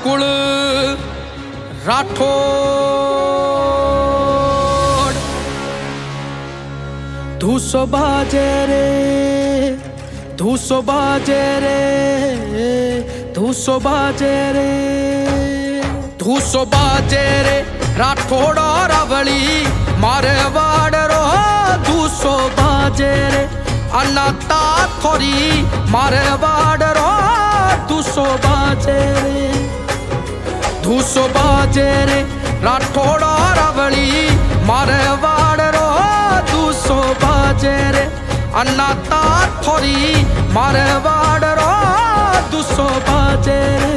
कुल राठौड़। धूसो बाजे रे, धूसो बाजे रे, धूसो बाजे रे, धूसो बाजे रे राठौड़ रावली मारवाड़ रो। धूसो बाजे रे अनाता थोरी मारवाड़ रो। धूसो बाजे रे, धूसो बाजे रे राठौड़ रावली मारवाड़ रो। धूसो बाजे रे अनाता थोरी मारवाड़ रो। धूसो बाजे रे।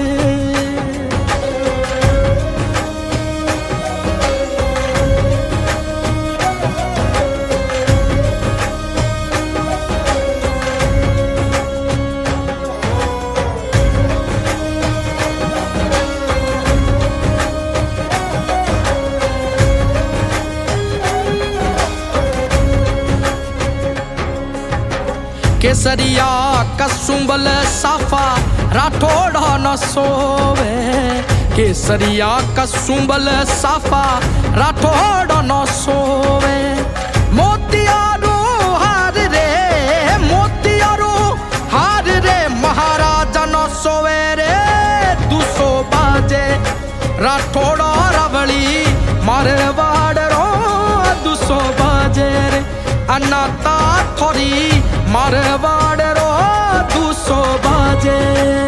केसरिया कसुंबल साफा राठौड़ न सोवे। केसरिया कसुंबल साफा राठौड़ न सोवे। मोतियारो हार रे, मोतियारो हार रे महाराजा न सोवे रे। धूसो बाजे राठौड़ रावली मारवाड़ रो। धूसो बाजे रे अनाता थोरी मारवाड़ रो। धूसो बाजे,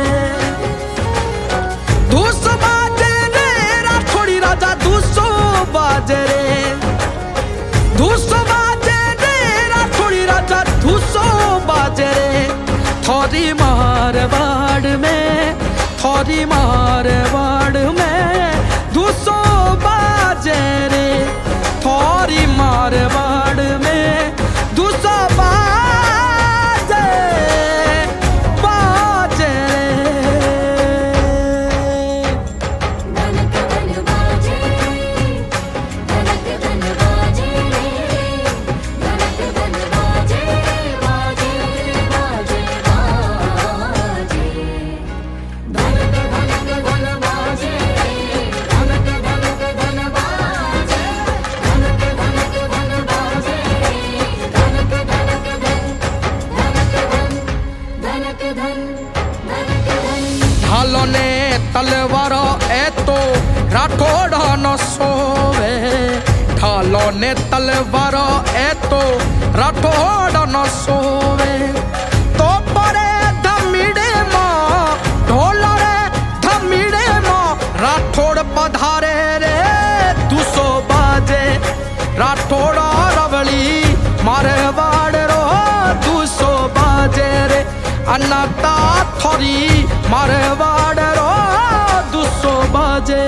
धूसो बाजे रे राठौड़ी राजा। धूसो बाजे रे, धूसो बाजे रे राठौड़ी राजा। धूसो बाजे रे थोरी मारवाड़ में, थोरी मारवाड़ में। धूसो बाजे रे थोरी मारवाड़ में। धूसो ढालो ने तलवार एतो राठौड़ न सोवे। ढालो ने तलवार एतो राठौड़ न सोवे। तो परे धमीड़े माँ, ढोला रे धमीड़े माँ राठौड़ पधारे रे। धूसो बाजे राठौड़ रावली मारवाड़ रो। धूसो बाजे रे अनाता थोरी मारवाड़ रो। धूसो बाजे।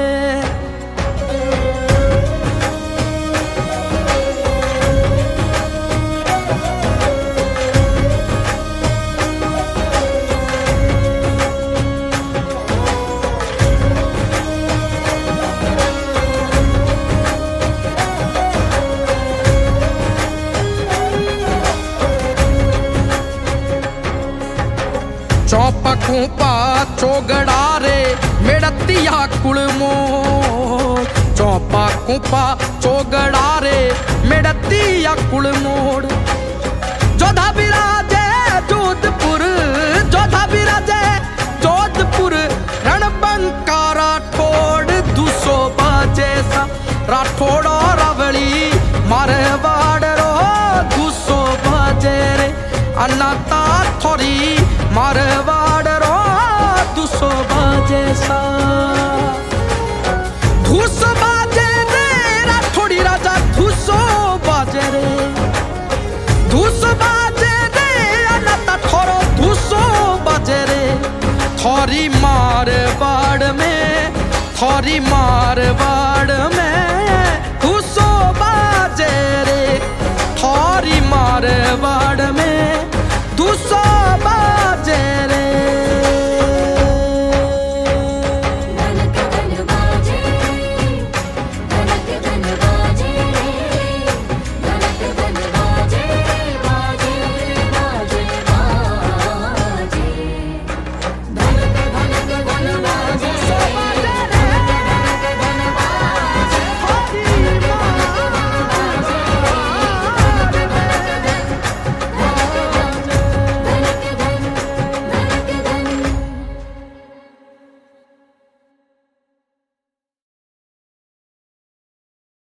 चौपा खूपा चौगड़ा रे मेड़तिया कुलमोड़। चौपा खूपा चौगड़ा रे मेड़तिया कुलमोड़। जोधा बिराजे जोधपुर, जोधा बिराजे जोधपुर। रणबंका राठौड़ धूसो बाजे सा राठौड़ रावली मारवाड़ रो। धूसो बाजे रे अनाता थोरी मारवाड़ रो। धूसो बाजे सा, धूसो बाजे रे राठौड़ी राजा। धूसो बाजे रे, धूसो बाजे रे अनाता थोरो। धूसो बाजे रे थोरी मारवाड़ में, थोरी मारवाड़ में। धूसो बाजे रे थोरी मारवाड़ में। धूसो बाजे रे।